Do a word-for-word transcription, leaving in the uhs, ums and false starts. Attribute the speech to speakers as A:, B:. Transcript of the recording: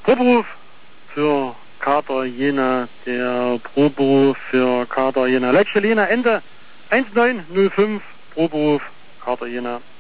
A: Proberuf für Kader Jena, der Proberuf für Kader Jena. Letzte Linie Ende eins neun null fünf, Proberuf Kader Jena.